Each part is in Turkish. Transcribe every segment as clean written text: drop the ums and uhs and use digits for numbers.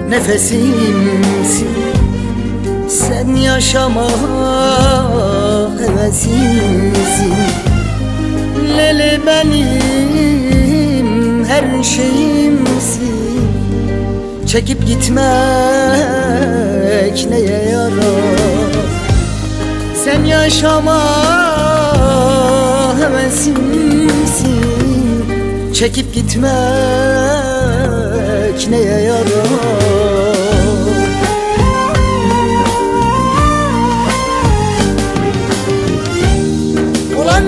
nefesimsin. Sen yaşama hevesimsin. Lele benim her şeyimsin. Çekip gitmek neye yarar? Sen yaşama hevesimsin. Çekip gitmek neye yarar? Olan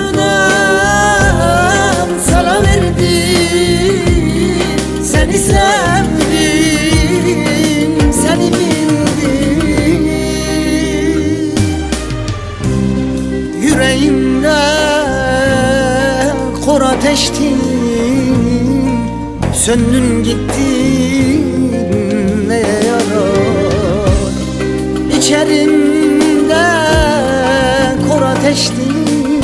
sevdam sana verdim. Seni sevdim, seni bildim. Yüreğimde kor ateştin. Söndün gittin neye yarar? İçerimde kor ateştin.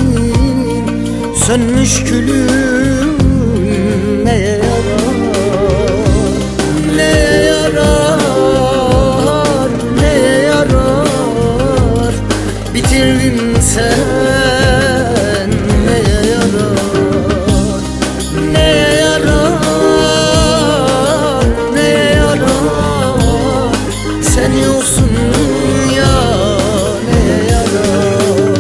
Sönmüş külün neye yarar? Neye yarar? Neye yarar? Bitirdin sen neye yarar? Neye yarar? Neye yarar? Sen yoksun ya neye yarar?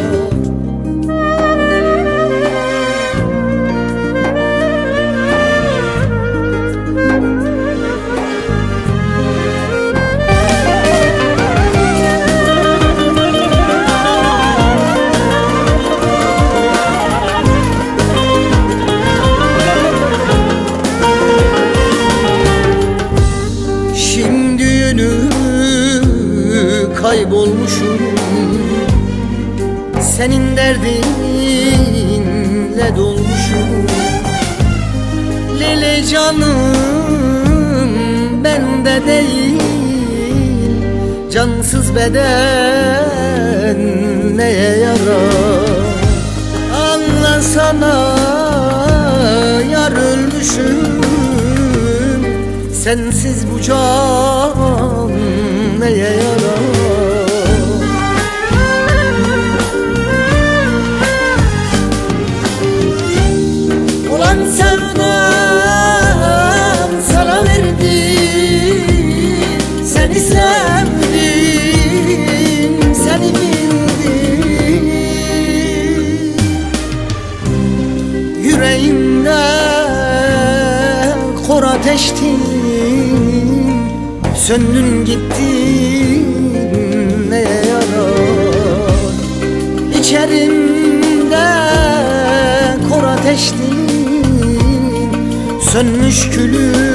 Kaybolmuşum senin derdinle dolmuşum. Lele canım bende değil. Cansız beden neye yarar? Anlasana yar ölmüşüm. Sensiz bu can neye yarar? Olan sevdam sana verdim. Seni sevdim, seni bildim. Yüreğimde kor ateştin. Söndün gittin neye yarar? İçerimde kor ateştin. Sönmüş külün